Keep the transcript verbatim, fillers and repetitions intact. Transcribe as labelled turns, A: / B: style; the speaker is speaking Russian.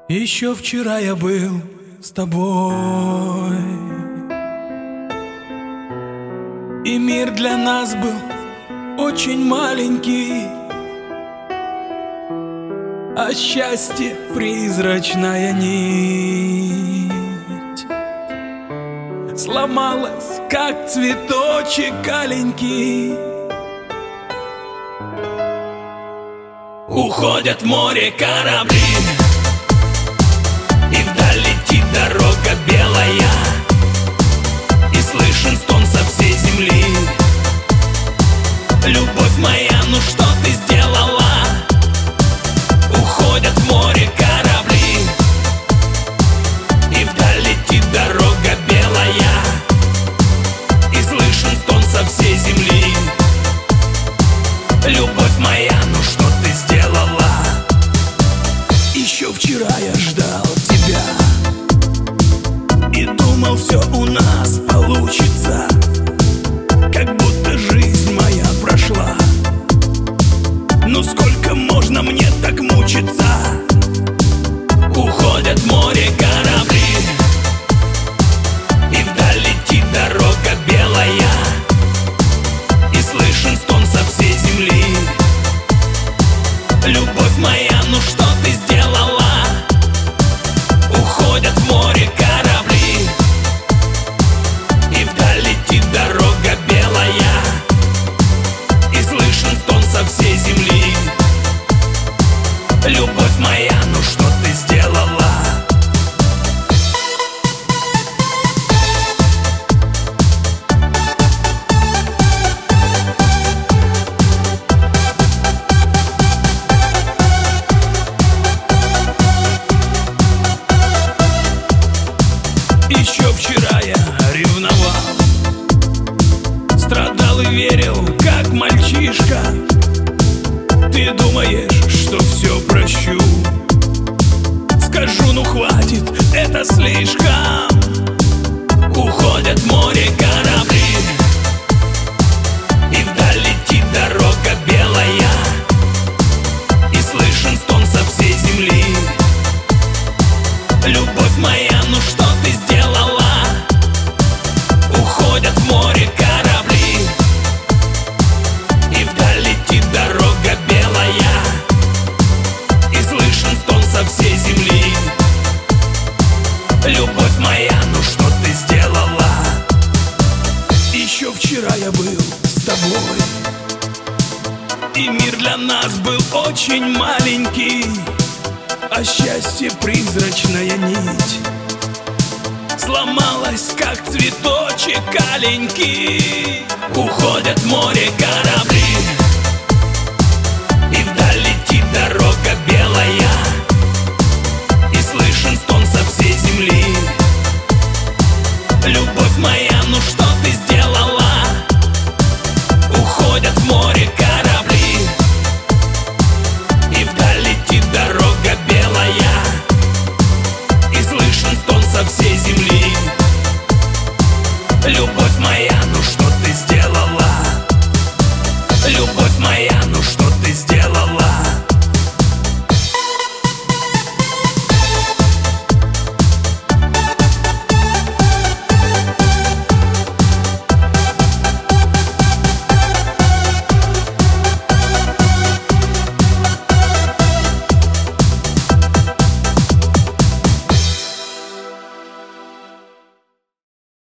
A: Еще вчера я был с тобой, и мир для нас был очень маленький, а счастье — призрачная нить. Сломалась, как цветочек аленький. Уходят в море корабли, и вдаль летит дорога белая, и слышен стон со всей земли. Любовь моя, ну что ты сделала? Уходят в море корабли, и вдаль летит дорога белая, и слышен стон со всей земли. Любовь моя, ну что ты сделала? Еще вчера я ждал тебя и думал, все у нас получится, как будто жизнь моя прошла. Ну сколько можно мне так мучиться? Уходят в море корабли, и вдаль летит дорога белая, и слышен стон со всей земли. Любовь моя, ну что ты сделала? Уходят в море корабли, и вдаль летит дорога белая, и слышен стон со всей земли. Любовь моя, ну что ты сделала? Еще вчера я ревновал, страдал и верил, как мальчишка. Ты думаешь, что все прощу? Скажу, ну хватит, это слишком. Уходят в море корабли, и вдаль летит дорога белая, и слышен стон со всей земли. Любовь моя, ну что ты сделала? Уходят в море корабли, и вдаль летит дорога белая, и слышен стон со всей земли. Любовь моя, ну что ты сделала? Еще вчера я был с тобой, и мир для нас был очень маленький, а счастье — призрачная нить. Сломалась, как цветочек аленький. Уходят в море корабли,